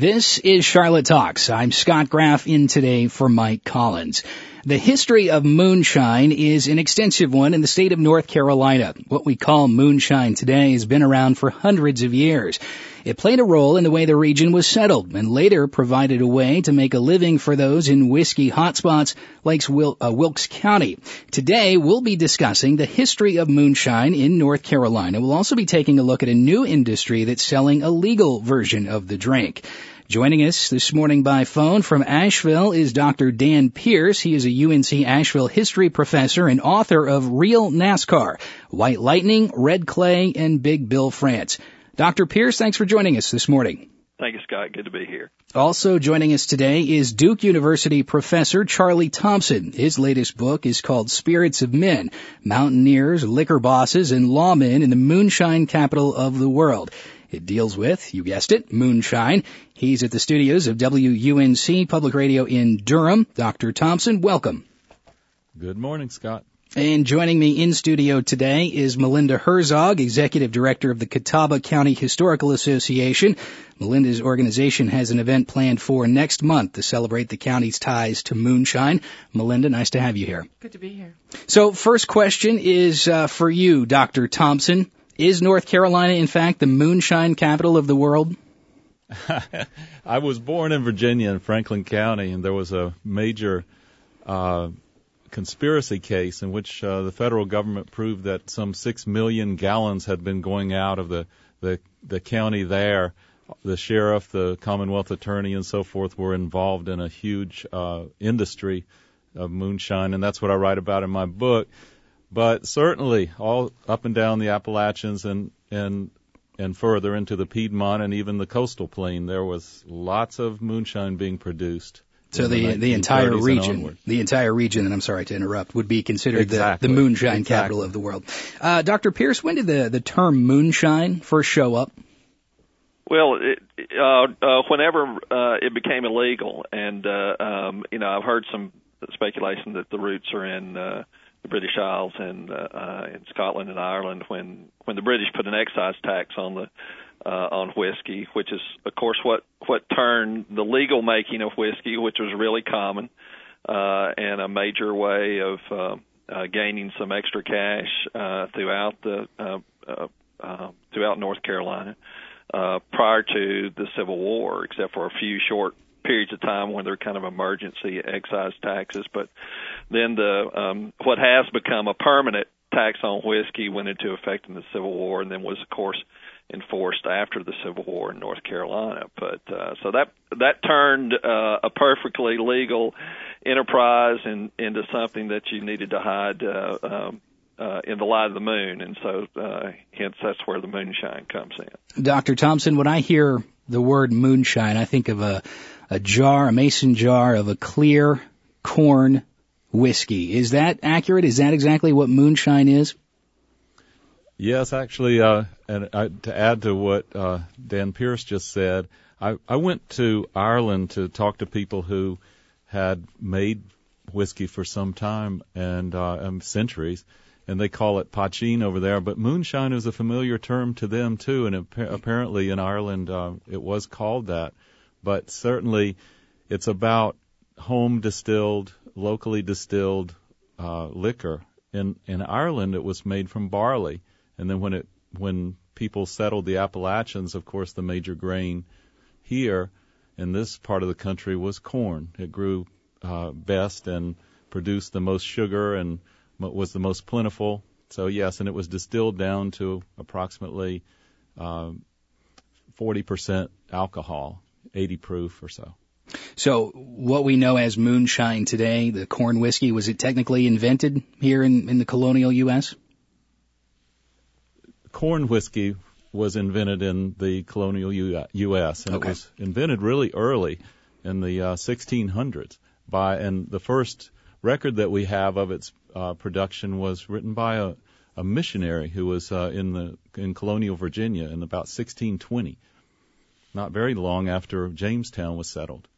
This is Charlotte Talks. I'm Scott Graff, in today for Mike Collins. The history of moonshine is an extensive one in the state of North Carolina. What we call moonshine today has been around for hundreds of years. It played a role in the way the region was settled and later provided a way to make a living for those in whiskey hotspots like Wilkes County. Today, we'll be discussing the history of moonshine in North Carolina. We'll also be taking a look at a new industry that's selling a legal version of the drink. Joining us this morning by phone from Asheville is Dr. Dan Pierce. He is a UNC Asheville history professor and author of Real NASCAR, White Lightning, Red Clay, and Big Bill France. Dr. Pierce, thanks for joining us this morning. Thank you, Scott. Good to be here. Also joining us today is Duke University professor Charlie Thompson. His latest book is called Spirits of Men, Mountaineers, Liquor Bosses, and Lawmen in the Moonshine Capital of the World. It deals with, you guessed it, moonshine. He's at the studios of WUNC Public Radio in Durham. Dr. Thompson, welcome. Good morning, Scott. And joining me in studio today is Melinda Herzog, Executive Director of the Catawba County Historical Association. Melinda's organization has an event planned for next month to celebrate the county's ties to moonshine. Melinda, nice to have you here. Good to be here. So first question is for you, Dr. Thompson. Is North Carolina, in fact, the moonshine capital of the world? I was born in Virginia in Franklin County, and there was a major conspiracy case in which the federal government proved that some 6 million gallons had been going out of the county there. The sheriff, the Commonwealth attorney, and so forth were involved in a huge industry of moonshine, and that's what I write about in my book. But certainly, all up and down the Appalachians and further into the Piedmont and even the coastal plain, there was lots of moonshine being produced. So the entire region, and I'm sorry to interrupt, would be considered the moonshine capital of the world. Dr. Pierce, when did the term moonshine first show up? Well, whenever it became illegal, and I've heard some speculation that the roots are in the British Isles and in Scotland and Ireland when the British put an excise tax on whiskey, which is of course what turned the legal making of whiskey, which was really common and a major way of gaining some extra cash throughout North Carolina prior to the Civil War, except for a few short periods of time when they're kind of emergency excise taxes. But then what has become a permanent tax on whiskey went into effect in the Civil War and then was, of course, enforced after the Civil War in North Carolina. But so that turned a perfectly legal enterprise into something that you needed to hide in the light of the moon, and so hence that's where the moonshine comes in. Dr. Thompson, when I hear the word moonshine, I think of a mason jar of a clear corn whiskey. Is that accurate? Is that exactly what moonshine is? Yes, actually, to add to what Dan Pierce just said, I went to Ireland to talk to people who had made whiskey for some time and centuries, and they call it poitín over there. But moonshine is a familiar term to them, too, and apparently in Ireland it was called that. But certainly it's about home-distilled, locally distilled liquor. In Ireland it was made from barley. And then when people settled the Appalachians, of course, the major grain here in this part of the country was corn. It grew best and produced the most sugar and was the most plentiful. So, yes, and it was distilled down to approximately 40% alcohol, 80 proof or so. So what we know as moonshine today, the corn whiskey, was it technically invented here in the colonial U.S.? Corn whiskey was invented in the colonial U.S., and It was invented really early in the 1600s. And the first record that we have of its production was written by a missionary who was in colonial Virginia in about 1620, not very long after Jamestown was settled.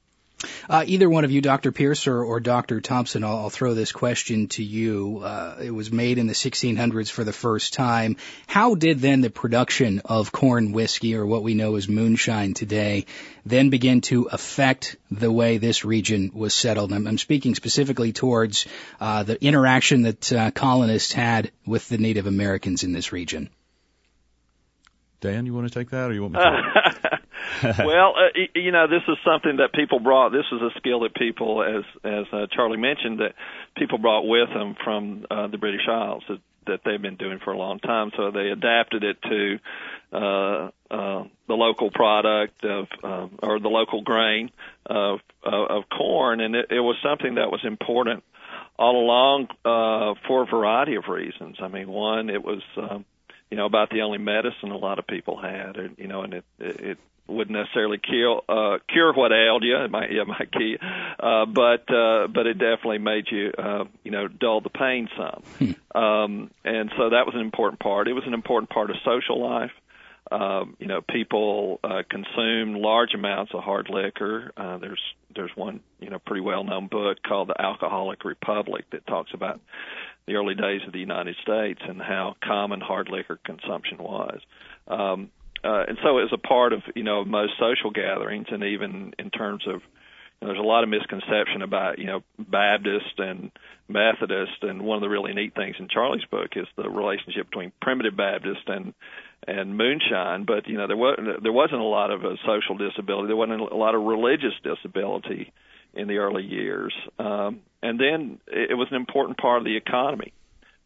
Either one of you, Dr. Pierce or Dr. Thompson, I'll throw this question to you. It was made in the 1600s for the first time. How did then the production of corn whiskey, or what we know as moonshine today, then begin to affect the way this region was settled? I'm speaking specifically towards the interaction that colonists had with the Native Americans in this region. Dan, you want to take that, or you want me to? Well, this is something that people brought. This is a skill that people, as Charlie mentioned, that people brought with them from the British Isles that they've been doing for a long time. So they adapted it to the local product or the local grain of corn, and it was something that was important all along for a variety of reasons. I mean, one, it was about the only medicine a lot of people had, and it wouldn't necessarily cure what ailed you. It might kill you, but it definitely made you dull the pain some. And so that was an important part. It was an important part of social life. People consumed large amounts of hard liquor. There's one pretty well known book called The Alcoholic Republic that talks about the early days of the United States and how common hard liquor consumption was. And so it was a part of, most social gatherings, and even in terms of, there's a lot of misconception about, Baptist and Methodist, and one of the really neat things in Charlie's book is the relationship between primitive Baptist and moonshine. But, there wasn't a lot of social disability. There wasn't a lot of religious disability in the early years. And then it was an important part of the economy.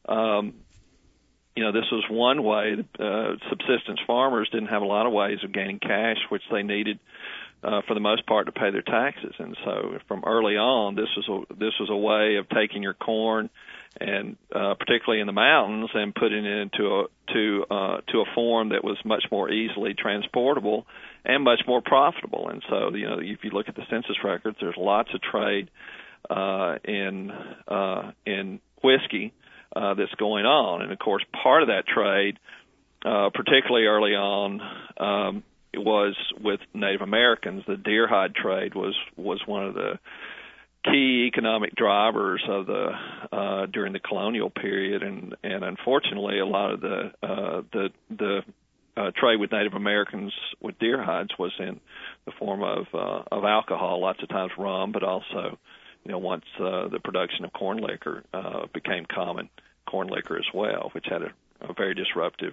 This was one way. Subsistence farmers didn't have a lot of ways of gaining cash, which they needed for the most part to pay their taxes. And so, from early on, this was a way of taking your corn, and particularly in the mountains, and putting it into a form that was much more easily transportable and much more profitable. And so, if you look at the census records, there's lots of trade in whiskey that's going on. And of course, part of that trade, particularly early on, it was with Native Americans. The deer hide trade was one of the key economic drivers of during the colonial period, and unfortunately, a lot of the trade with Native Americans with deer hides was in the form of alcohol, lots of times rum, but also, once the production of corn liquor became common, corn liquor as well, which had a very disruptive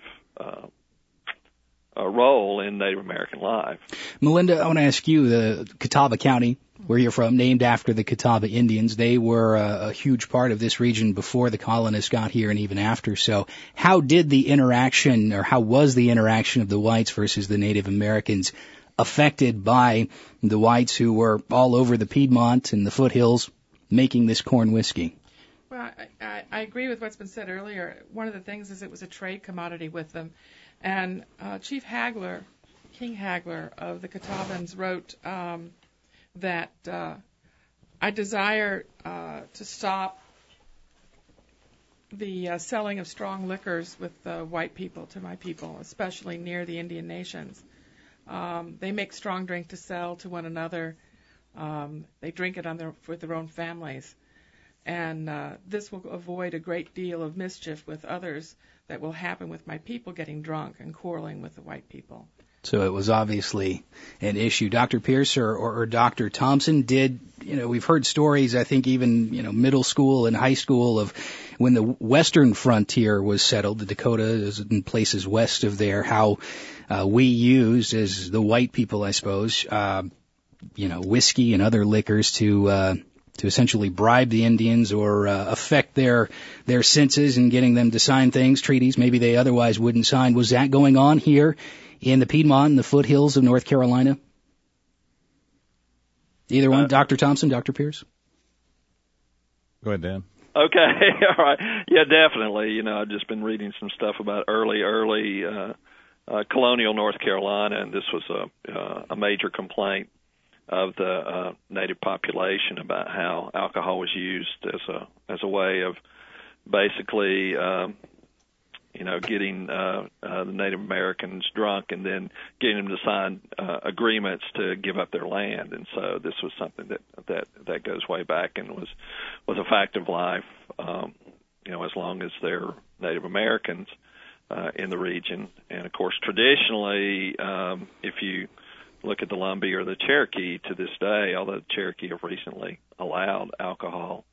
role in Native American life. Melinda, I want to ask you, the Catawba County, where you're from, named after the Catawba Indians, they were a huge part of this region before the colonists got here and even after. So how did the interaction, or how was the interaction of the whites versus the Native Americans affected by the whites who were all over the Piedmont and the foothills making this corn whiskey? Well, I agree with what's been said earlier. One of the things is it was a trade commodity with them. And Chief Hagler, King Hagler of the Catawbans, wrote that I desire to stop the selling of strong liquors with white people to my people, especially near the Indian nations. They make strong drink to sell to one another. They drink it with their own families. And this will avoid a great deal of mischief with others that will happen with my people getting drunk and quarreling with the white people. So it was obviously an issue. Dr. Pierce or Dr. Thompson, we've heard stories, I think even, middle school and high school, of when the western frontier was settled, the Dakotas and places west of there, how we used, as the white people, I suppose, whiskey and other liquors to essentially bribe the Indians or affect their senses and getting them to sign things, treaties maybe they otherwise wouldn't sign. Was that going on here in the Piedmont and the foothills of North Carolina? Either one, Dr. Thompson, Dr. Pierce? Go ahead, Dan. Okay, all right. Yeah, definitely. I've just been reading some stuff about early colonial North Carolina, and this was a major complaint of the native population about how alcohol was used as a way of basically getting the Native Americans drunk and then getting them to sign agreements to give up their land. And so this was something that goes way back and was a fact of life, as long as they're Native Americans in the region. And, of course, traditionally, if you look at the Lumbee or the Cherokee to this day, although the Cherokee have recently allowed alcohol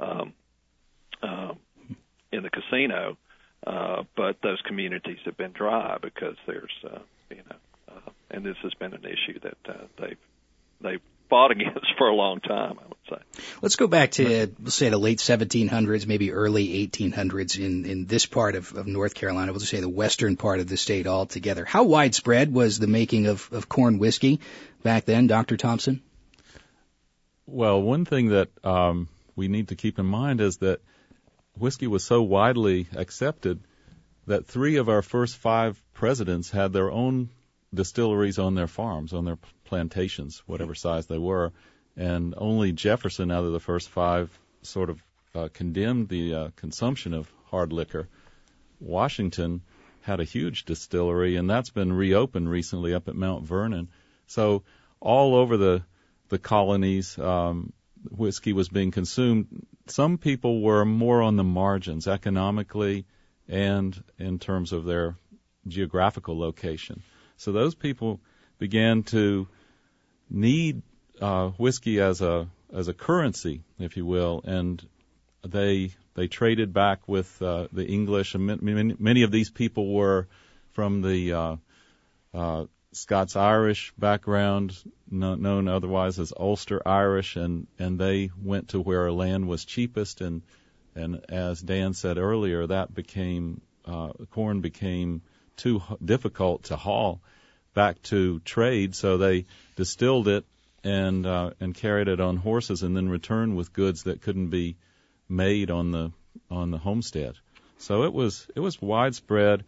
in the casino, but those communities have been dry because there's, and this has been an issue that they've fought against for a long time, I would say. Let's go back to, let's say, the late 1700s, maybe early 1800s in this part of North Carolina. We'll just say the western part of the state altogether. How widespread was the making of corn whiskey back then, Dr. Thompson? Well, one thing that we need to keep in mind is that whiskey was so widely accepted that 3 of our first 5 presidents had their own distilleries on their farms, on their plantations, whatever size they were, and only Jefferson out of the first 5 sort of condemned the consumption of hard liquor. Washington had a huge distillery, and that's been reopened recently up at Mount Vernon. So all over the colonies, whiskey was being consumed. Some people were more on the margins economically and in terms of their geographical location. So those people began to need whiskey as a currency, if you will, and they traded back with the English. And many of these people were from the Scots-Irish background, known otherwise as Ulster Irish, and they went to where land was cheapest, and as Dan said earlier, that corn became too difficult to haul back to trade, so they distilled it and carried it on horses, and then returned with goods that couldn't be made on the homestead. So it was widespread,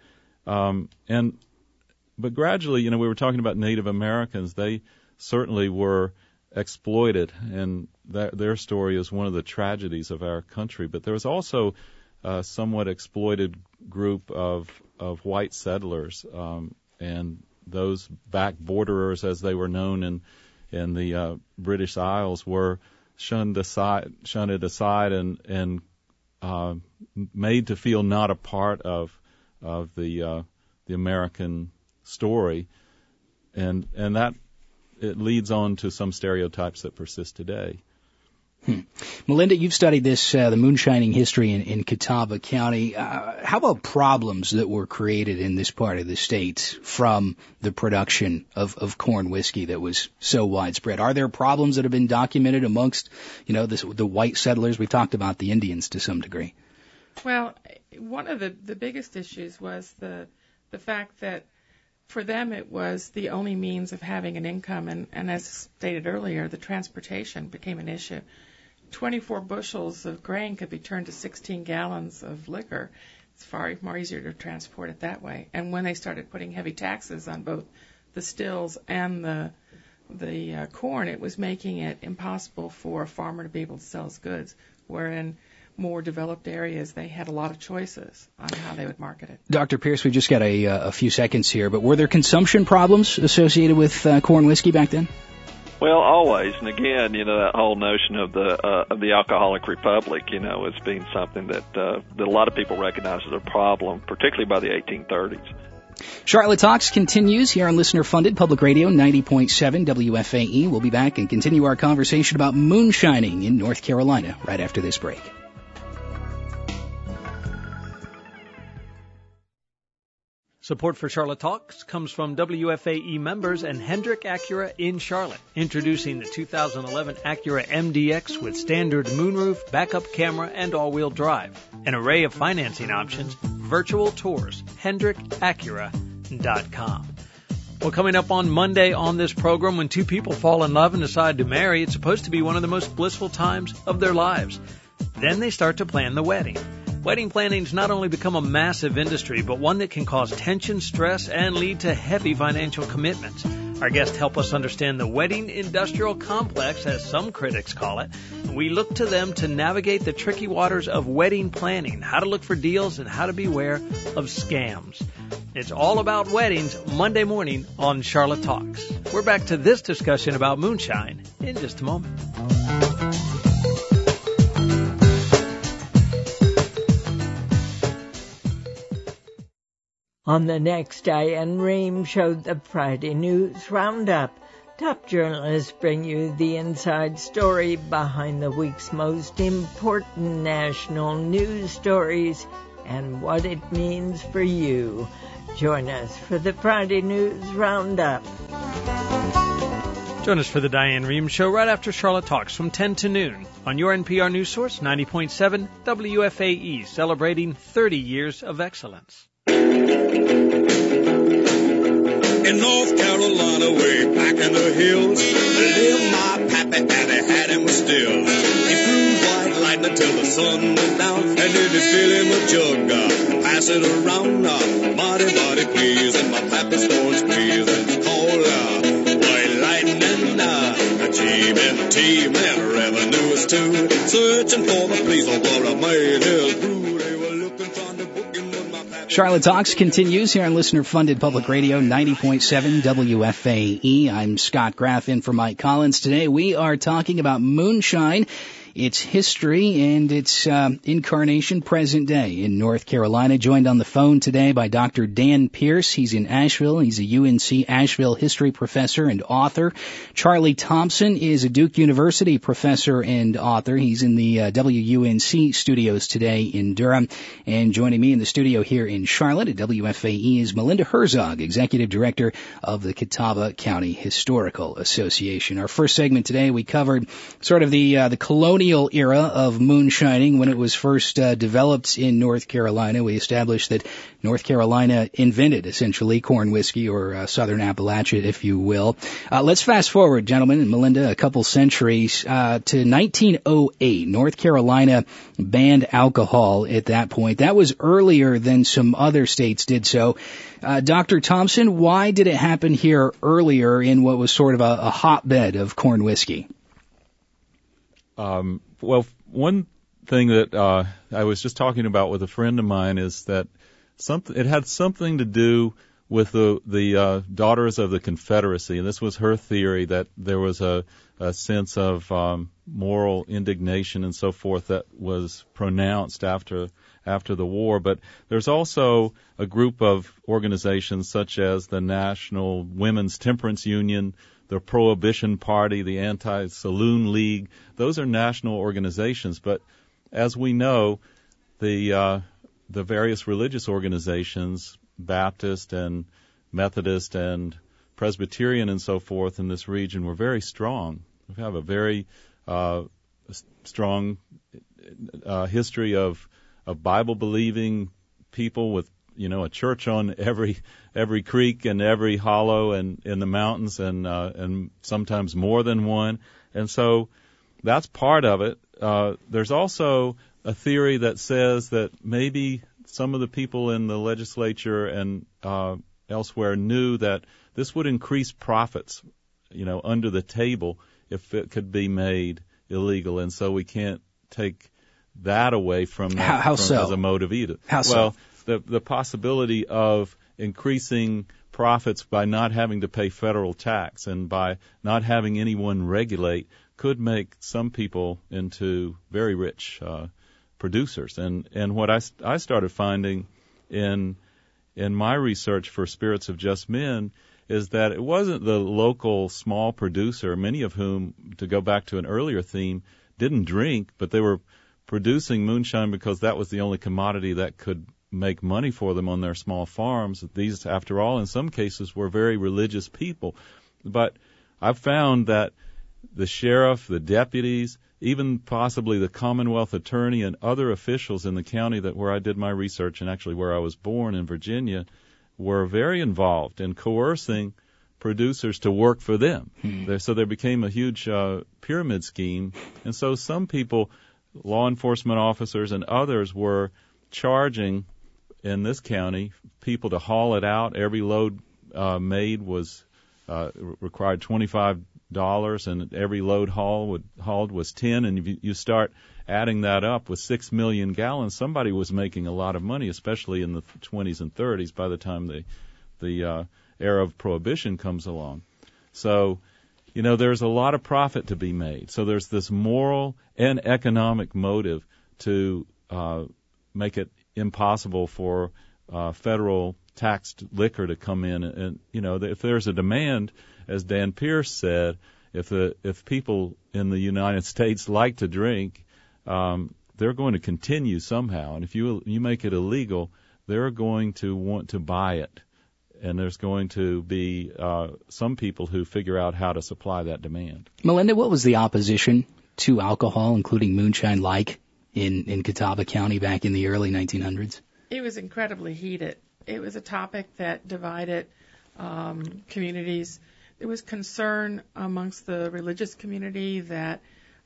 but gradually, we were talking about Native Americans. They certainly were exploited, and their story is one of the tragedies of our country. But there was also a somewhat exploited group of white settlers, and those back borderers, as they were known in the British Isles, were shunned aside and made to feel not a part of the American story, and that it leads on to some stereotypes that persist today. Melinda, you've studied this, the moonshining history in Catawba County. How about problems that were created in this part of the state from the production of corn whiskey that was so widespread? Are there problems that have been documented amongst, the white settlers? We talked about the Indians to some degree. Well, one of the biggest issues was the fact that for them it was the only means of having an income, and as stated earlier, the transportation became an issue. 24 bushels of grain could be turned to 16 gallons of liquor. It's far more easier to transport it that way. And when they started putting heavy taxes on both the stills and the corn, it was making it impossible for a farmer to be able to sell his goods, where in more developed areas they had a lot of choices on how they would market it. Dr. Pierce, we've just got a few seconds here, but were there consumption problems associated with corn whiskey back then? Well, always, and again, that whole notion of the alcoholic republic, as being something that a lot of people recognize as a problem, particularly by the 1830s. Charlotte Talks continues here on listener-funded Public Radio 90.7 WFAE. We'll be back and continue our conversation about moonshining in North Carolina right after this break. Support for Charlotte Talks comes from WFAE members and Hendrick Acura in Charlotte. Introducing the 2011 Acura MDX with standard moonroof, backup camera, and all-wheel drive. An array of financing options, virtual tours, HendrickAcura.com. Well, coming up on Monday on this program, when two people fall in love and decide to marry, it's supposed to be one of the most blissful times of their lives. Then they start to plan the wedding. Wedding planning's not only become a massive industry, but one that can cause tension, stress, and lead to heavy financial commitments. Our guests help us understand the wedding industrial complex, as some critics call it. We look to them to navigate the tricky waters of wedding planning, how to look for deals, and how to beware of scams. It's all about weddings Monday morning on Charlotte Talks. We're back to this discussion about moonshine in just a moment. On the next Diane Rehm Show, the Friday News Roundup. Top journalists bring you the inside story behind the week's most important national news stories and what it means for you. Join us for the Friday News Roundup. Join us for the Diane Rehm Show right after Charlotte Talks from 10 to noon on your NPR News Source 90.7 WFAE, celebrating 30 years of excellence. In North Carolina, way back in the hills, lived my pappy, and he had him still. He proved white lightning till the sun went down, and then he fill him a jug, pass it around, body please, and my pappy's going squeeze, and it's called white lightning, G-Men-T, man, revenue is too, searching for the police of what I made his crew, they were looking from the book and when my pappy... Charlotte Talks continues here on listener-funded public radio 90.7 WFAE. I'm Scott Graff in for Mike Collins. Today we are talking about moonshine, its history, and its incarnation present day in North Carolina. Joined on the phone today by Dr. Dan Pierce. He's in Asheville. He's a UNC Asheville history professor and author. Charlie Thompson is a Duke University professor and author. He's in the WUNC studios today in Durham. And joining me in the studio here in Charlotte at WFAE is Melinda Herzog, Executive Director of the Catawba County Historical Association. Our first segment today, we covered sort of the colonial era of moonshining when it was first developed in North Carolina. We established that North Carolina invented, essentially, corn whiskey, or Southern Appalachia, if you will. Let's fast forward, gentlemen and Melinda, a couple centuries to 1908. North Carolina banned alcohol at that point. That was earlier than some other states did so. Dr. Thompson, why did it happen here earlier in what was sort of a hotbed of corn whiskey? Well, one thing that I was just talking about with a friend of mine is that it had something to do with the Daughters of the Confederacy, and this was her theory, that there was a sense of moral indignation and so forth that was pronounced after the war. But there's also a group of organizations such as the National Women's Temperance Union, the Prohibition Party, the Anti-Saloon League. Those are national organizations. But as we know, the various religious organizations, Baptist and Methodist and Presbyterian and so forth in this region, were very strong. We have a very strong history of Bible-believing people with, a church on every creek and every hollow and in the mountains and sometimes more than one. And so that's part of it. There's also a theory that says that maybe some of the people in the legislature and elsewhere knew that this would increase profits, under the table if it could be made illegal. And so we can't take that away from that as a motive either. How so? Well, the possibility of increasing profits by not having to pay federal tax and by not having anyone regulate could make some people into very rich producers. And what I started finding in my research for Spirits of Just Men is that it wasn't the local small producer, many of whom, to go back to an earlier theme, didn't drink, but they were producing moonshine because that was the only commodity that could make money for them on their small farms. These, after all, in some cases were very religious people. But I've found that the sheriff, the deputies, even possibly the Commonwealth attorney and other officials in the county where I did my research and actually where I was born in Virginia were very involved in coercing producers to work for them. So there became a huge pyramid scheme. And so some people, law enforcement officers and others, were charging in this county people to haul it out. Every load made was required $25, and every load hauled was 10, and if you start adding that up with 6 million gallons, somebody was making a lot of money, especially in the 20s and 30s by the time the era of Prohibition comes along. So, there's a lot of profit to be made. So there's this moral and economic motive to make it impossible for federal taxed liquor to come in. And, if there's a demand, as Dan Pierce said, if people in the United States like to drink, they're going to continue somehow. And if you make it illegal, they're going to want to buy it. And there's going to be some people who figure out how to supply that demand. Melinda, what was the opposition to alcohol, including moonshine, like in Catawba County back in the early 1900s? It was incredibly heated. It was a topic that divided communities. There was concern amongst the religious community that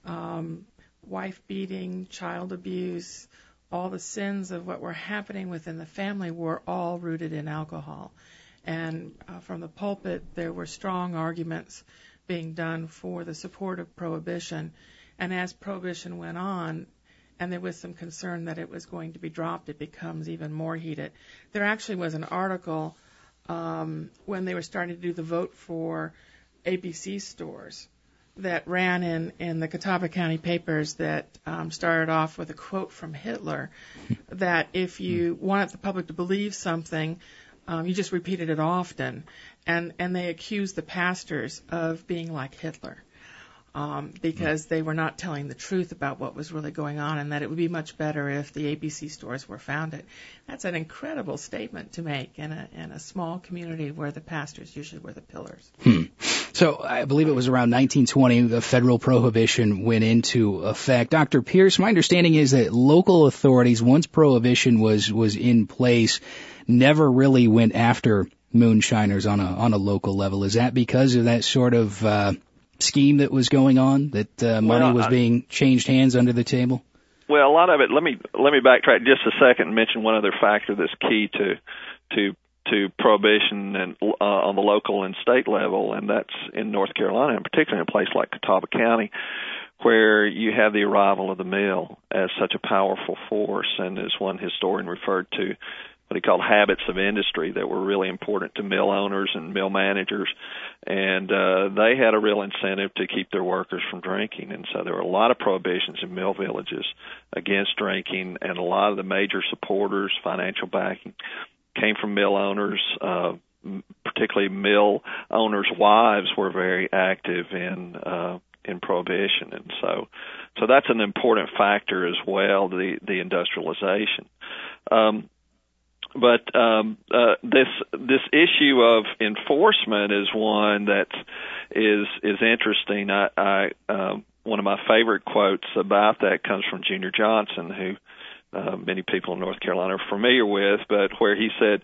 wife beating, child abuse, all the sins of what were happening within the family were all rooted in alcohol. And from the pulpit, there were strong arguments being done for the support of Prohibition. And as Prohibition went on, and there was some concern that it was going to be dropped, it becomes even more heated. There actually was an article when they were starting to do the vote for ABC stores that ran in the Catawba County papers that started off with a quote from Hitler that if you wanted the public to believe something, you just repeated it often. And they accused the pastors of being like Hitler because they were not telling the truth about what was really going on, and that it would be much better if the ABC stores were founded. That's an incredible statement to make in a small community where the pastors usually were the pillars. So I believe it was around 1920 the federal prohibition went into effect. Dr. Pierce, my understanding is that local authorities, once Prohibition was in place, never really went after moonshiners on a local level. Is that because of that sort of scheme that was going on, that money was being changed hands under the table? Well, a lot of it. Let me backtrack just a second and mention one other factor that's key to Prohibition and on the local and state level, and that's in North Carolina, and particularly in a place like Catawba County, where you have the arrival of the mill as such a powerful force, and as one historian referred to, what he called habits of industry that were really important to mill owners and mill managers, and they had a real incentive to keep their workers from drinking, and so there were a lot of prohibitions in mill villages against drinking, and a lot of the major supporters, financial backing, came from mill owners, particularly mill owners' wives were very active in Prohibition, and so that's an important factor as well, the industrialization. But this issue of enforcement is one that is interesting. I one of my favorite quotes about that comes from Junior Johnson, who many people in North Carolina are familiar with, but where he said,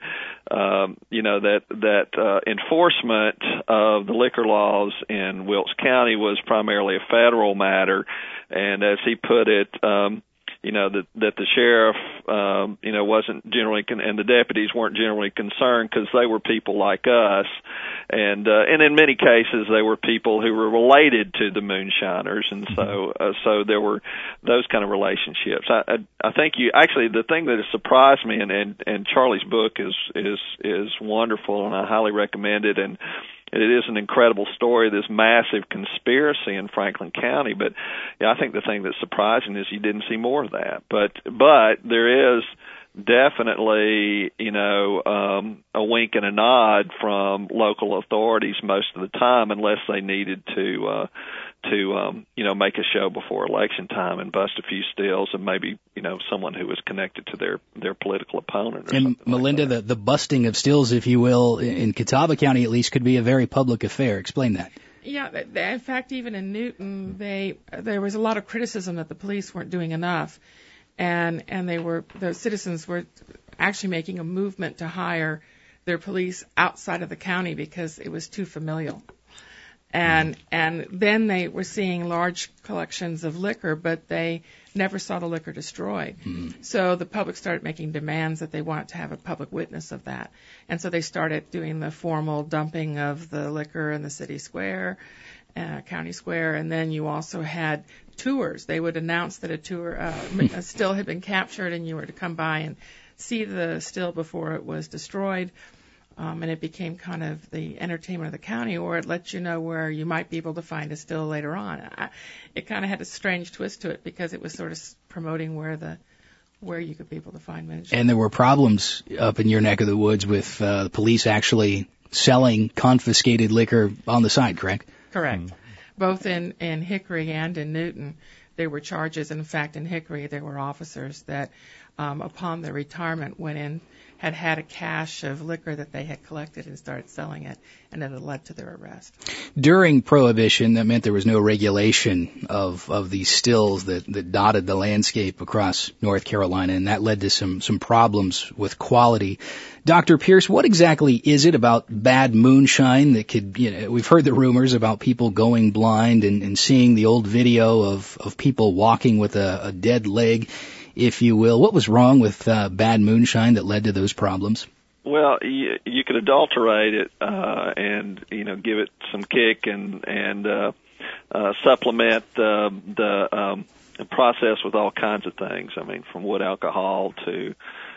that enforcement of the liquor laws in Wilkes County was primarily a federal matter, and as he put it, that the sheriff, wasn't generally, and the deputies weren't generally concerned because they were people like us, and in many cases they were people who were related to the moonshiners, and so there were those kind of relationships. I think the thing that has surprised me, and Charlie's book is wonderful, and I highly recommend it, and it is an incredible story, this massive conspiracy in Franklin County. But I think the thing that's surprising is you didn't see more of that. But there is definitely, a wink and a nod from local authorities most of the time, unless they needed to make a show before election time and bust a few stills and maybe, someone who was connected to their political opponent. And Melinda, like the busting of stills, if you will, in Catawba County at least, could be a very public affair. Explain that. Yeah, in fact, even in Newton, there was a lot of criticism that the police weren't doing enough, and the citizens were actually making a movement to hire their police outside of the county because it was too familial. And then they were seeing large collections of liquor, but they never saw the liquor destroyed. So the public started making demands that they wanted to have a public witness of that. And so they started doing the formal dumping of the liquor in the city square, county square, and then you also had tours. They would announce that a still had been captured, and you were to come by and see the still before it was destroyed. And it became kind of the entertainment of the county, or it let you know where you might be able to find a still later on. It kind of had a strange twist to it because it was sort of promoting where you could be able to find moonshine. And there were problems up in your neck of the woods with the police actually selling confiscated liquor on the side, correct? Correct. Both in Hickory and in Newton, there were charges. In fact, in Hickory, there were officers that, upon their retirement, went in, had a cache of liquor that they had collected and started selling it, and it had led to their arrest. During Prohibition, that meant there was no regulation of these stills that dotted the landscape across North Carolina, and that led to some problems with quality. Dr. Pierce, what exactly is it about bad moonshine that could, we've heard the rumors about people going blind and seeing the old video of people walking with a dead leg, if you will. What was wrong with bad moonshine that led to those problems? Well, you could adulterate it and give it some kick and supplement the process with all kinds of things. I mean, from wood alcohol to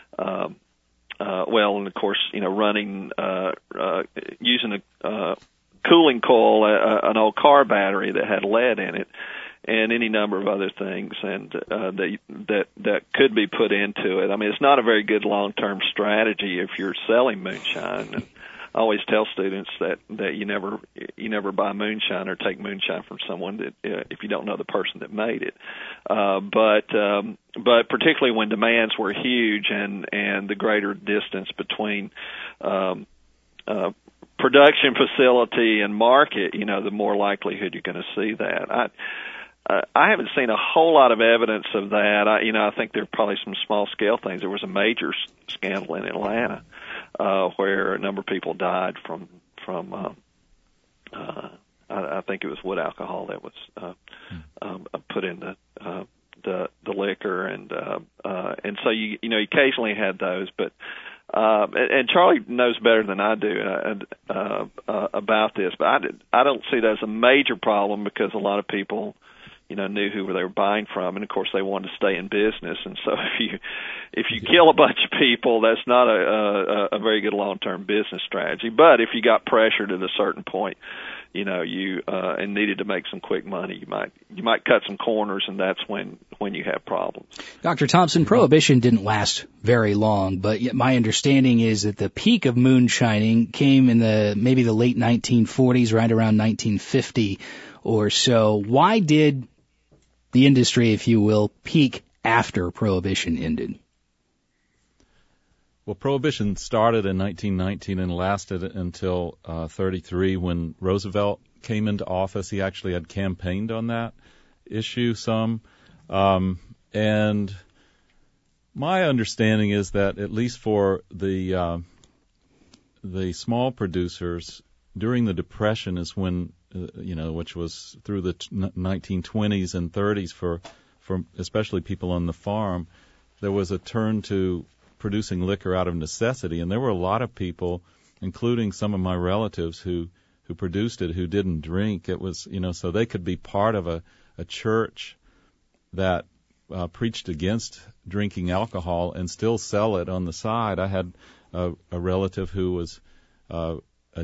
and of course, running using a cooling coil, an old car battery that had lead in it, and any number of other things, and that could be put into it. I mean, it's not a very good long-term strategy if you're selling moonshine. And I always tell students that you never buy moonshine or take moonshine from someone that if you don't know the person that made it. But particularly when demands were huge and the greater distance between production facility and market, the more likelihood you're going to see that. I haven't seen a whole lot of evidence of that. I think there are probably some small-scale things. There was a major scandal in Atlanta where a number of people died from I think it was wood alcohol that was put in the liquor, and so you occasionally had those, but and Charlie knows better than I do about this, but I don't see that as a major problem because a lot of people knew who they were buying from, and of course they wanted to stay in business. And so if you kill a bunch of people, that's not a very good long-term business strategy. But if you got pressured at a certain point, and needed to make some quick money, you might cut some corners, and that's when you have problems. Dr. Thompson, Prohibition didn't last very long, but yet my understanding is that the peak of moonshining came in maybe the late 1940s, right around 1950 or so. Why did the industry, if you will, peak after Prohibition ended? Well, Prohibition started in 1919 and lasted until 33 when Roosevelt came into office. He actually had campaigned on that issue some. And my understanding is that at least for the small producers, during the Depression is when, which was through the 1920s and 30s for especially people on the farm, there was a turn to producing liquor out of necessity, and there were a lot of people, including some of my relatives, who produced it, who didn't drink. It was, so they could be part of a church that preached against drinking alcohol and still sell it on the side. I had a relative who was a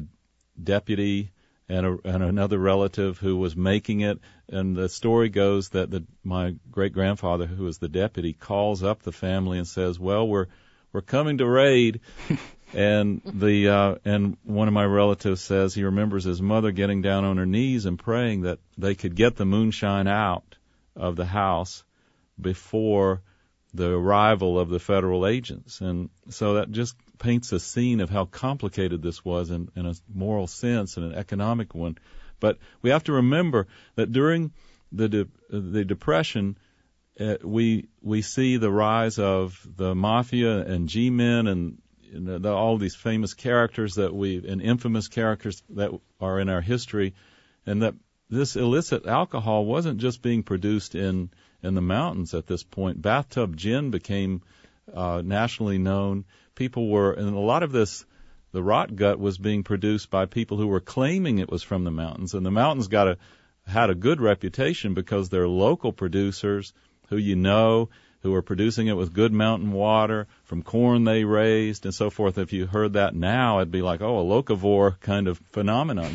deputy and another relative who was making it, and the story goes that my great-grandfather, who was the deputy, calls up the family and says, well, we're coming to raid. And and one of my relatives says he remembers his mother getting down on her knees and praying that they could get the moonshine out of the house before the arrival of the federal agents. And so that just paints a scene of how complicated this was in a moral sense and an economic one. But we have to remember that during the Depression, we see the rise of the mafia and G-men and all these famous characters and infamous characters that are in our history. and that this illicit alcohol wasn't just being produced in the mountains at this point. Bathtub gin became nationally known. People were, and a lot of this, the rot gut was being produced by people who were claiming it was from the mountains, and the mountains had a good reputation because they're local producers who are producing it with good mountain water from corn they raised and so forth. If you heard that now, it'd be like, oh, a locavore kind of phenomenon.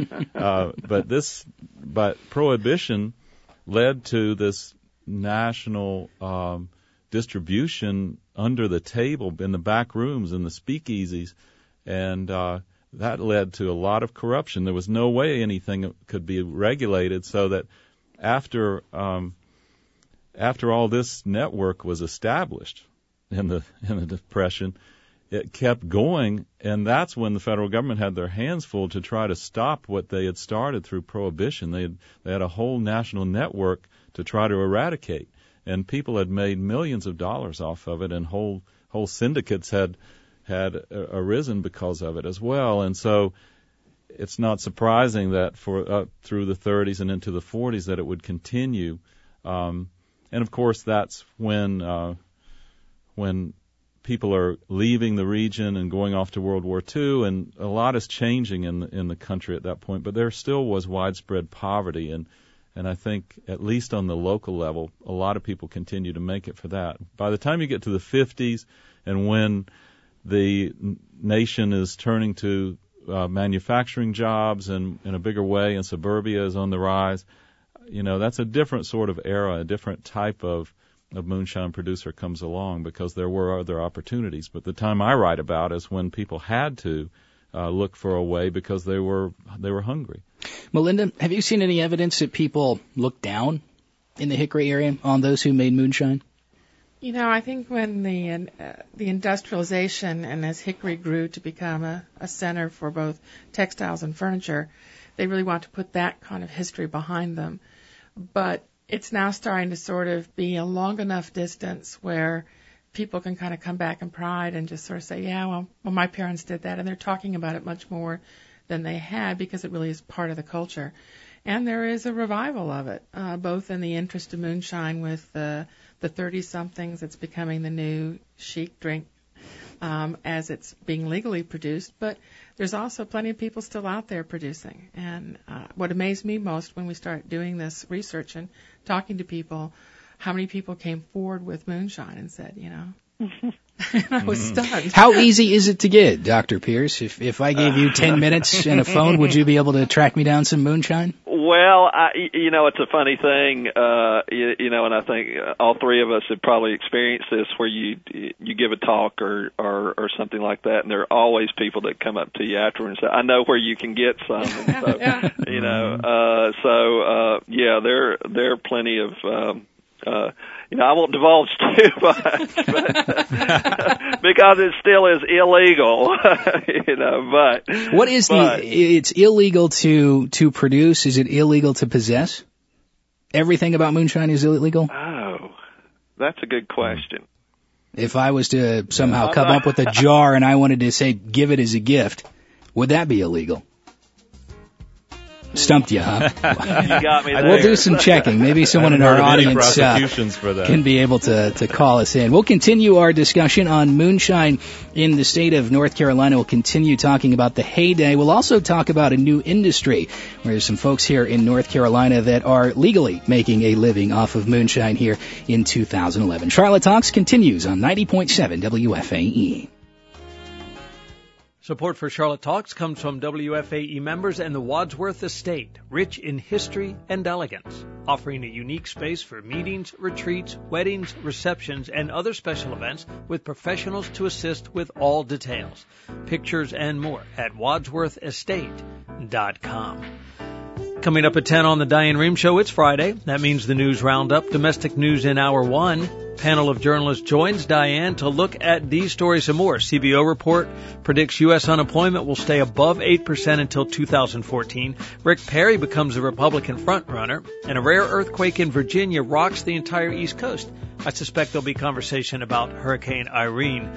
But prohibition led to this national distribution under the table in the back rooms in the speakeasies, and that led to a lot of corruption. There was no way anything could be regulated, so that after all this network was established in the Depression, it kept going, and that's when the federal government had their hands full to try to stop what they had started through Prohibition. They had a whole national network to try to eradicate, and people had made millions of dollars off of it, and whole syndicates had arisen because of it as well. And so it's not surprising that through the 30s and into the 40s that it would continue. And of course, that's when people are leaving the region and going off to World War II, and a lot is changing in the country at that point. But there still was widespread poverty, and I think at least on the local level, a lot of people continue to make it for that. By the time you get to the 50s, and when the nation is turning to manufacturing jobs and in a bigger way, and suburbia is on the rise, that's a different sort of era, a different type of moonshine producer comes along, because there were other opportunities. But the time I write about is when people had to look for a way because they were hungry. Melinda, have you seen any evidence that people look down in the Hickory area on those who made moonshine? I think when the industrialization and as Hickory grew to become a center for both textiles and furniture, they really want to put that kind of history behind them. But it's now starting to sort of be a long enough distance where people can kind of come back in pride and just sort of say, yeah, well, my parents did that, and they're talking about it much more than they had because it really is part of the culture. And there is a revival of it, both in the interest of moonshine with the 30-somethings. It's becoming the new chic drink as it's being legally produced. But there's also plenty of people still out there producing. And what amazed me most when we started doing this research and talking to people, how many people came forward with moonshine and said, and I was stunned. How easy is it to get, Dr. Pierce? If I gave you 10 minutes and a phone, would you be able to track me down some moonshine? Well, it's a funny thing, and I think all three of us have probably experienced this, where you give a talk or something like that, and there are always people that come up to you afterwards and say, "I know where you can get some." And so, there are plenty of. I won't divulge too much, because it still is illegal, but. What is it's illegal to produce? Is it illegal to possess? Everything about moonshine is illegal? Oh, that's a good question. If I was to somehow come up with a jar and I wanted to say, give it as a gift, would that be illegal? Stumped you, huh? You got me there. We'll do some checking. Maybe someone in our audience can be able to call us in. We'll continue our discussion on moonshine in the state of North Carolina. We'll continue talking about the heyday. We'll also talk about a new industry where there's some folks here in North Carolina that are legally making a living off of moonshine here in 2011. Charlotte Talks continues on 90.7 WFAE. Support for Charlotte Talks comes from WFAE members and the Wadsworth Estate, rich in history and elegance, offering a unique space for meetings, retreats, weddings, receptions, and other special events with professionals to assist with all details. Pictures and more at wadsworthestate.com. Coming up at 10 on the Diane Rehm Show, it's Friday. That means the News Roundup, domestic news in Hour 1. Panel of journalists joins Diane to look at these stories and more. CBO report predicts U.S. unemployment will stay above 8% until 2014. Rick Perry becomes a Republican frontrunner. And a rare earthquake in Virginia rocks the entire East Coast. I suspect there'll be conversation about Hurricane Irene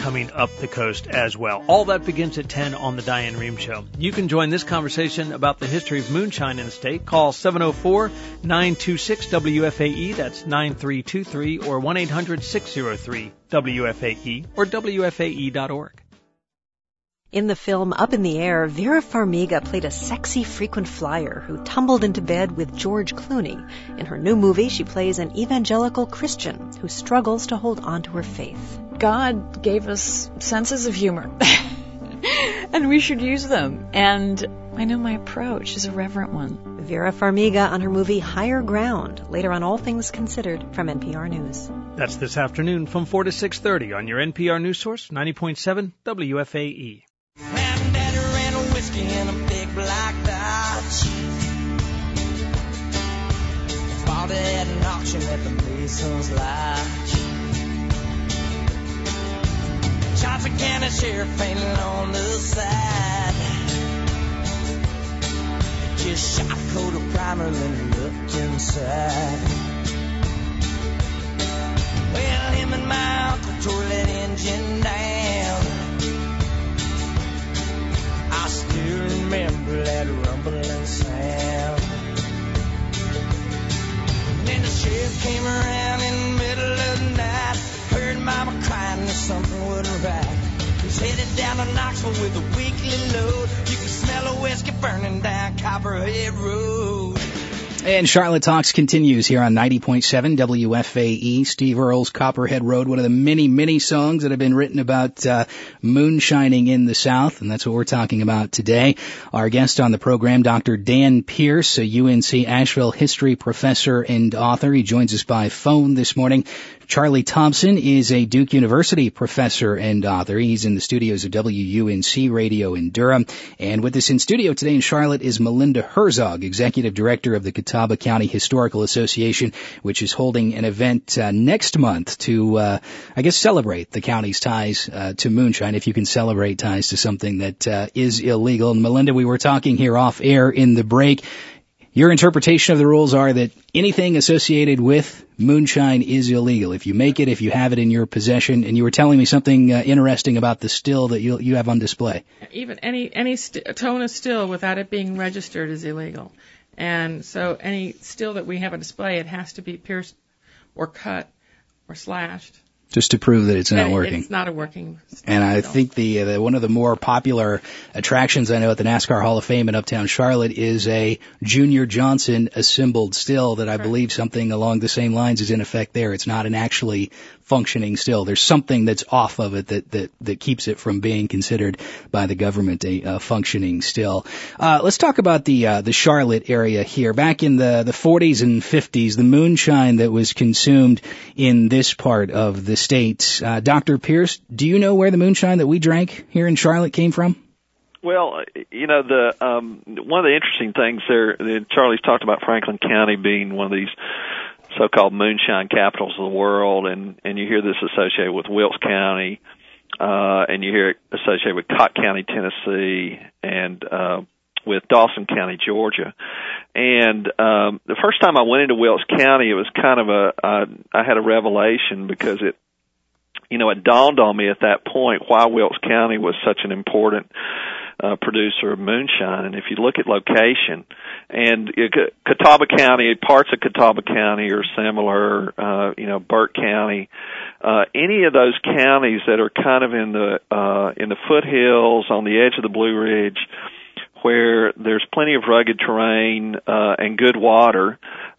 coming up the coast as well. All that begins at 10 on the Diane Rehm Show. You can join this conversation about the history of moonshine in the state. Call 704-926-WFAE. That's 9323 or 1-800-603-WFAE or WFAE.org. In the film Up in the Air, Vera Farmiga played a sexy frequent flyer who tumbled into bed with George Clooney. In her new movie, she plays an evangelical Christian who struggles to hold on to her faith. God gave us senses of humor, and we should use them. And I know my approach is a reverent one. Vera Farmiga on her movie Higher Ground, later on All Things Considered from NPR News. That's this afternoon from 4 to 6:30 on your NPR News Source, 90.7 WFAE. Granddaddy ran a whiskey in a big black Dodge. Bought it at an auction at the Mason's Lodge. Johnson County Sheriff painted on the side. Just shot a coat of primer and looked inside. Well, him and my uncle tore that engine down. I still remember that rumbling sound. And then the sheriff came around in the middle of the night. Heard mama crying that something wasn't right. He's headed down to Knoxville with a weekly load. You can smell a whiskey burning down Copperhead Road. And Charlotte Talks continues here on 90.7 WFAE. Steve Earle's Copperhead Road, one of the many, many songs that have been written about moonshining in the South, and that's what we're talking about today. Our guest on the program, Dr. Dan Pierce, a UNC Asheville history professor and author. He joins us by phone this morning. Charlie Thompson is a Duke University professor and author. He's in the studios of WUNC Radio in Durham. And with us in studio today in Charlotte is Melinda Herzog, Executive Director of the Catawba County Historical Association, which is holding an event next month to, celebrate the county's ties to moonshine, if you can celebrate ties to something that is illegal. And Melinda, we were talking here off air in the break. Your interpretation of the rules are that anything associated with moonshine is illegal. If you make it, if you have it in your possession, and you were telling me something interesting about the still that you have on display. Even any tone of still without it being registered is illegal. And so any still that we have on display, it has to be pierced or cut or slashed. Just to prove that it's not working. It's not a working still. And I think the one of the more popular attractions I know at the NASCAR Hall of Fame in Uptown Charlotte is a Junior Johnson assembled still that I believe something along the same lines is in effect there. It's not an actually functioning still. There's something that's off of it that keeps it from being considered by the government a functioning still. Let's talk about the Charlotte area here. Back in the 40s and 50s, the moonshine that was consumed in this part of the state. Dr. Pierce, do you know where the moonshine that we drank here in Charlotte came from? Well, you know, one of the interesting things there, Charlie's talked about Franklin County being one of these so-called moonshine capitals of the world, and you hear this associated with Wilkes County, and you hear it associated with Cott County, Tennessee, and with Dawson County, Georgia. And the first time I went into Wilkes County, it was kind of I had a revelation because it dawned on me at that point why Wilkes County was such an important producer of moonshine. And if you look at location, and Catawba County, parts of Catawba County are similar, Burke County, any of those counties that are kind of in the foothills on the edge of the Blue Ridge, where there's plenty of rugged terrain and good water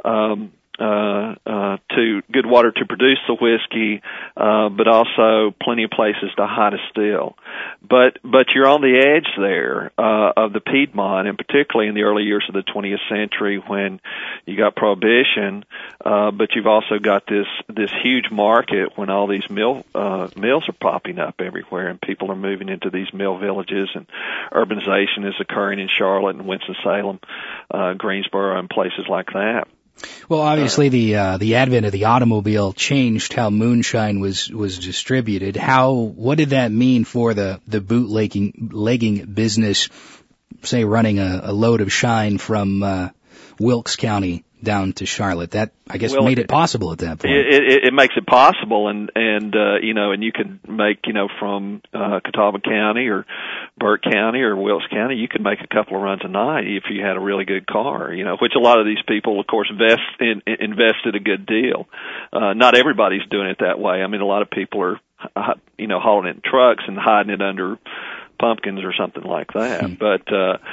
to produce the whiskey, but also plenty of places to hide a still. But you're on the edge there of the Piedmont, and particularly in the early years of the 20th century when you got Prohibition, but you've also got this huge market when all these mills are popping up everywhere, and people are moving into these mill villages, and urbanization is occurring in Charlotte and Winston-Salem, Greensboro, and places like that. Well, obviously the advent of the automobile changed how moonshine was distributed. What did that mean for the bootlegging business, say running a load of shine from Wilkes County down to Charlotte. That, I guess, made it possible at that point. It makes it possible, and you can make, from Catawba County or Burke County or Wilkes County, you could make a couple of runs a night if you had a really good car, which a lot of these people, of course, invested a good deal. Not everybody's doing it that way. I mean, a lot of people are, hauling it in trucks and hiding it under pumpkins or something like that. But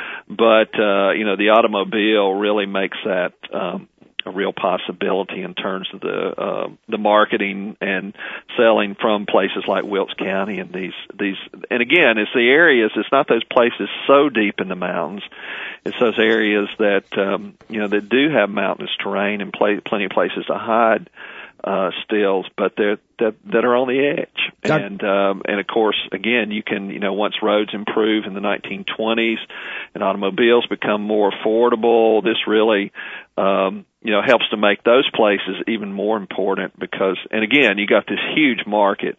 the automobile really makes that a real possibility in terms of the marketing and selling from places like Wilkes County and these. And again, it's the areas. It's not those places so deep in the mountains. It's those areas that that do have mountainous terrain and plenty of places to hide stills, but that are on the edge. And of course, again, you can, once roads improve in the 1920s and automobiles become more affordable, this really, helps to make those places even more important because, and again, you got this huge market,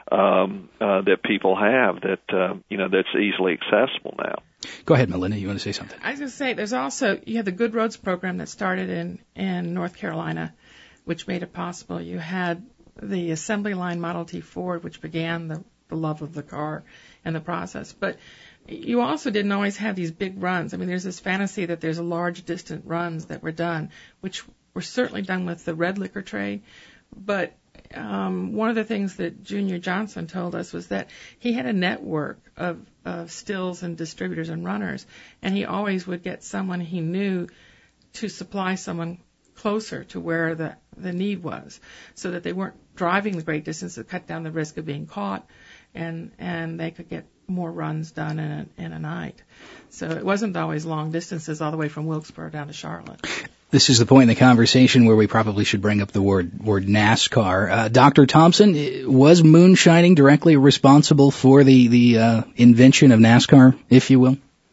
that people have that, that's easily accessible now. Go ahead, Melinda. You want to say something? I was going to say, there's also, you have the Good Roads program that started in North Carolina, which made it possible. You had the assembly line Model T Ford, which began the love of the car and the process. But you also didn't always have these big runs. I mean, there's this fantasy that there's large, distant runs that were done, which were certainly done with the red liquor trade. But one of the things that Junior Johnson told us was that he had a network of stills and distributors and runners, and he always would get someone he knew to supply someone closer to where the need was, so that they weren't driving the great distance to cut down the risk of being caught, and they could get more runs done in a night. So it wasn't always long distances all the way from Wilkesboro down to Charlotte. This is the point in the conversation where we probably should bring up the word NASCAR. Dr. Thompson, was moonshining directly responsible for the invention of NASCAR, if you will?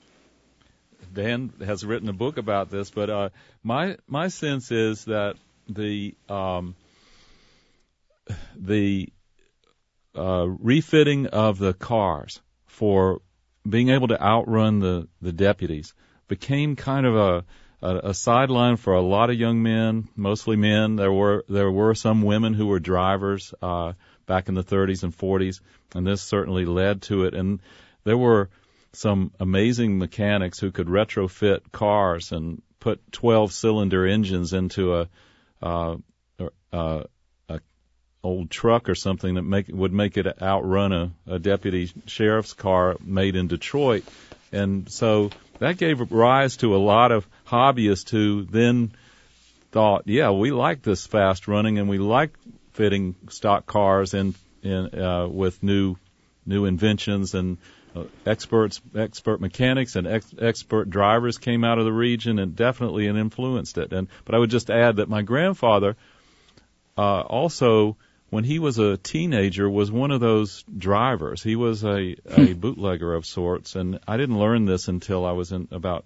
Dan has written a book about this, but my sense is that the refitting of the cars for being able to outrun the deputies became kind of a sideline for a lot of young men, mostly men. There were some women who were drivers back in the 30s and 40s, and this certainly led to it. And there were some amazing mechanics who could retrofit cars and put 12-cylinder engines into a old truck or something that would make it outrun a deputy sheriff's car made in Detroit. And so that gave rise to a lot of hobbyists who then thought, yeah, we like this fast running and we like fitting stock cars in with new inventions, and expert mechanics and expert drivers came out of the region and definitely influenced it. But I would just add that my grandfather also, when he was a teenager, was one of those drivers. He was a bootlegger of sorts, and I didn't learn this until I was in about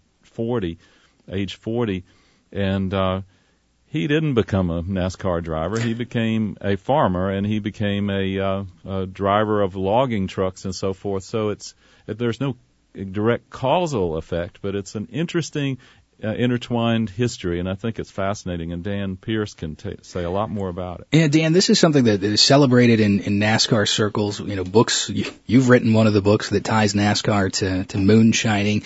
age 40, and he didn't become a NASCAR driver. He became a farmer, and he became a driver of logging trucks and so forth. So there's no direct causal effect, but it's an interesting intertwined history, and I think it's fascinating, and Dan Pierce can say a lot more about it. Yeah, Dan, this is something that is celebrated in NASCAR circles. Books, you've written one of the books that ties NASCAR to moonshining.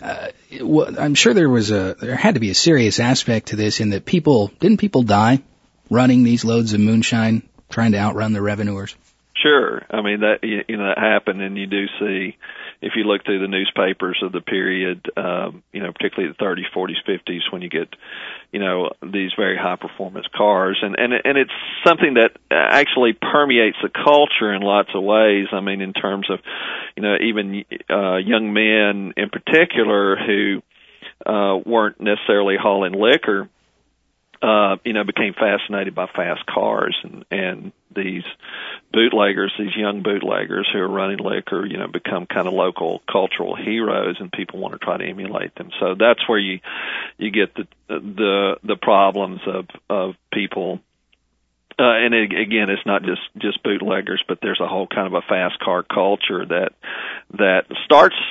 I'm sure there had to be a serious aspect to this in that didn't people die running these loads of moonshine, trying to outrun the revenuers? Sure. I mean, that happened, and you do see, if you look through the newspapers of the period, particularly the 30s, 40s, 50s, when you get, these very high performance cars, and it's something that actually permeates the culture in lots of ways. I mean, in terms of, even young men in particular who weren't necessarily hauling liquor, became fascinated by fast cars, and these young bootleggers who are running liquor, become kind of local cultural heroes, and people want to try to emulate them. So that's where you get the problems of people. And again, it's not just bootleggers, but there's a whole kind of a fast car culture that starts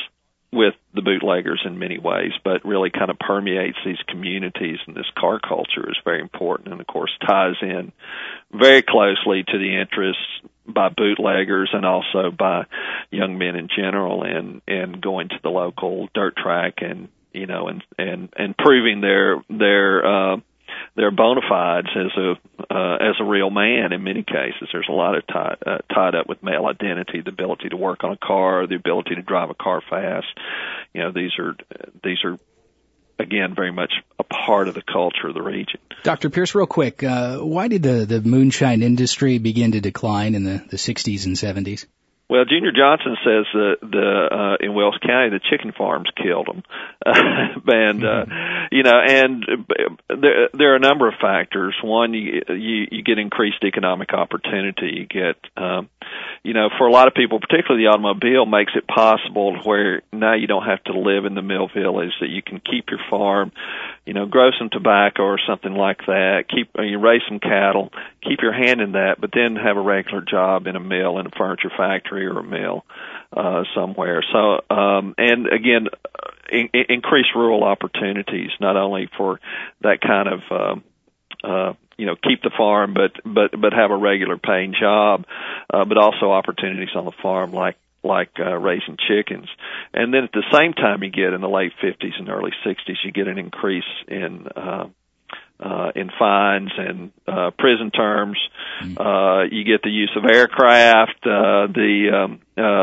with the bootleggers in many ways, but really kind of permeates these communities, and this car culture is very important, and of course ties in very closely to the interests by bootleggers and also by young men in general, and going to the local dirt track and and proving their bona fides as a real man. In many cases, there's a lot of tied up with male identity, the ability to work on a car, the ability to drive a car fast. These are again very much a part of the culture of the region. Dr. Pierce, real quick, why did the moonshine industry begin to decline in the 60s and 70s? Well, Junior Johnson says that in Wells County the chicken farms killed them, and there are a number of factors. One, you get increased economic opportunity. You get for a lot of people, particularly the automobile, makes it possible where now you don't have to live in the mill village, that you can keep your farm, grow some tobacco or something like that, you raise some cattle, keep your hand in that, but then have a regular job in a mill, in a furniture factory or a mill somewhere. So, and again, increase rural opportunities, not only for that kind of keep the farm, but have a regular paying job, but also opportunities on the farm like raising chickens. And then at the same time, you get in the late 50s and early 60s, you get an increase in fines and prison terms. You get the use of aircraft, the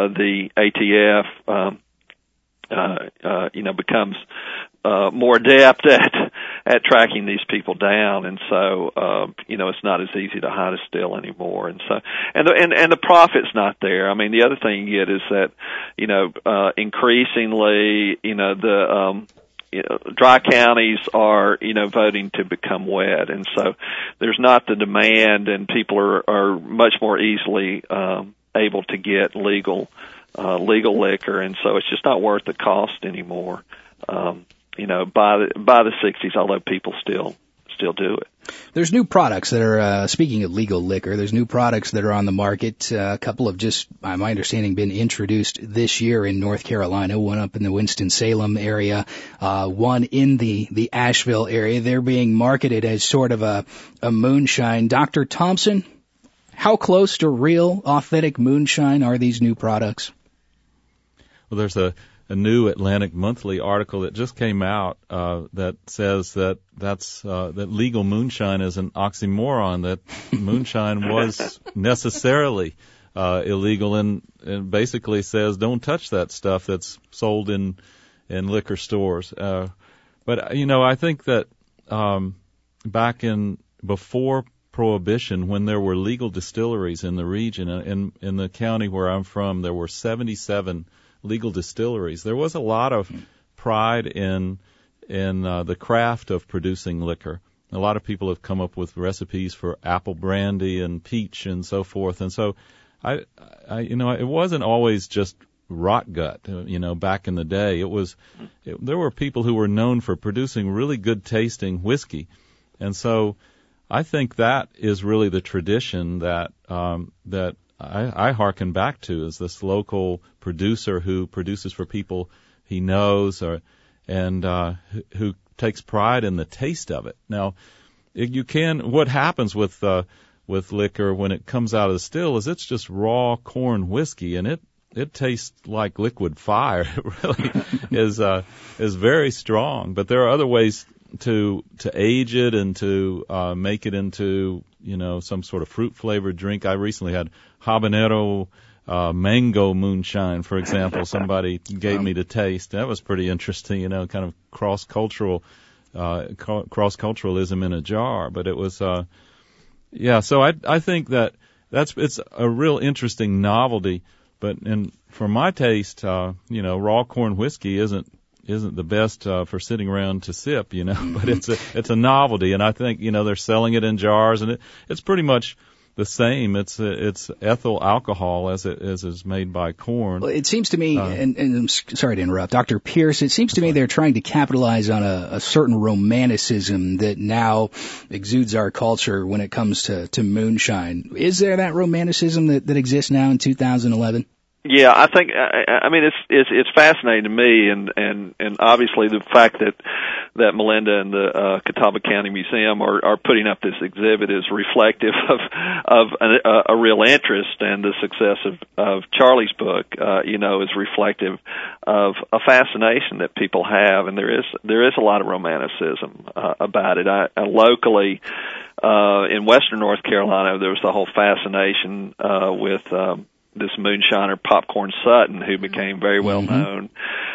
ATF becomes more adept at tracking these people down, and so it's not as easy to hide a still anymore, and so and the profit's not there. I mean, the other thing you get is that increasingly the dry counties are voting to become wet, and so there's not the demand, and people are much more easily able to get legal liquor, and so it's just not worth the cost anymore. By the 60s, although people still do it. There's new products that are, speaking of legal liquor, there's new products that are on the market. A couple have just, my understanding, been introduced this year in North Carolina, one up in the Winston-Salem area, one in the Asheville area. They're being marketed as sort of a moonshine. Dr. Thompson, how close to real, authentic moonshine are these new products? Well, there's a new Atlantic Monthly article that just came out that says that legal moonshine is an oxymoron, that moonshine was necessarily illegal, and basically says don't touch that stuff that's sold in liquor stores. But I think that back before Prohibition, when there were legal distilleries in the region, in the county where I'm from, there were 77 legal distilleries. There was a lot of pride in the craft of producing liquor. A lot of people have come up with recipes for apple brandy and peach and so forth. And so it wasn't always just rot gut, back in the day. There were people who were known for producing really good tasting whiskey. And so I think that is really the tradition that I hearken back to, is this local producer who produces for people he knows, and who takes pride in the taste of it. Now, what happens with liquor when it comes out of the still is it's just raw corn whiskey, and it tastes like liquid fire. It really is very strong. But there are other ways to age it and to make it into some sort of fruit flavored drink. I recently had habanero mango moonshine, for example. Somebody gave me to taste. That was pretty interesting, kind of cross-culturalism in a jar. But it was, so I think that it's a real interesting novelty. But for my taste, raw corn whiskey isn't the best for sitting around to sip, but it's a novelty, and I think they're selling it in jars, and it's pretty much the same. It's ethyl alcohol as is made by corn. Well, it seems to me, and I'm sorry to interrupt, Dr. Pierce, it seems to me they're trying to capitalize on a certain romanticism that now exudes our culture when it comes to moonshine. Is there that romanticism that exists now in 2011? Yeah, I think I mean it's fascinating to me, and obviously the fact that Melinda and the Catawba County Museum are putting up this exhibit is reflective of a real interest, and the success of Charlie's book, is reflective of a fascination that people have, and there is a lot of romanticism about it. Locally, in Western North Carolina, there was the whole fascination with this moonshiner Popcorn Sutton, who became very well known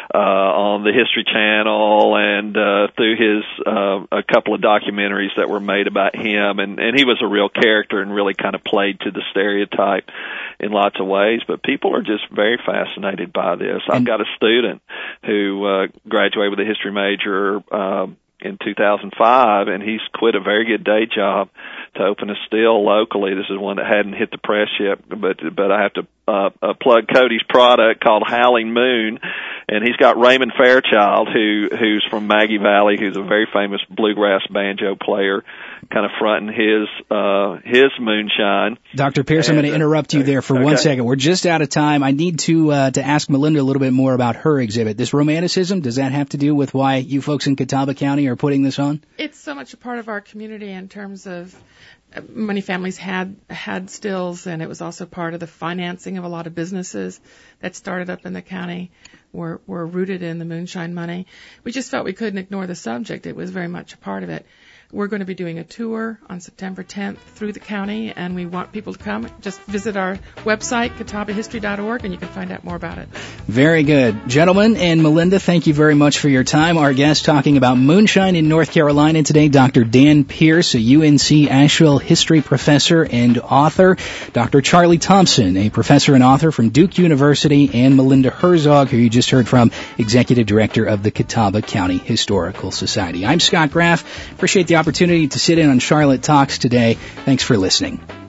on the History Channel and through his a couple of documentaries that were made about him, and he was a real character and really kind of played to the stereotype in lots of ways. But people are just very fascinated by this. I've got a student who graduated with a history major in 2005, and he's quit a very good day job to open a still locally. This is one that hadn't hit the press yet, but I have to plug Cody's product called Howling Moon, and he's got Raymond Fairchild, who's from Maggie Valley, who's a very famous bluegrass banjo player, kind of fronting his moonshine. Dr. Pierce, I'm going to interrupt you there for 1 second. We're just out of time. I need to ask Melinda a little bit more about her exhibit. This romanticism, does that have to do with why you folks in Catawba County are putting this on? It's so much a part of our community in terms of many families had stills, and it was also part of the financing of a lot of businesses that started up in the county were rooted in the moonshine money. We just felt we couldn't ignore the subject. It was very much a part of it. We're going to be doing a tour on September 10th through the county, and we want people to come. Just visit our website, catawbahistory.org, and you can find out more about it. Very good. Gentlemen and Melinda, thank you very much for your time. Our guest talking about moonshine in North Carolina today, Dr. Dan Pierce, a UNC Asheville history professor and author, Dr. Charlie Thompson, a professor and author from Duke University, and Melinda Herzog, who you just heard from, executive director of the Catawba County Historical Society. I'm Scott Graff. Appreciate the opportunity to sit in on Charlotte Talks today. Thanks for listening.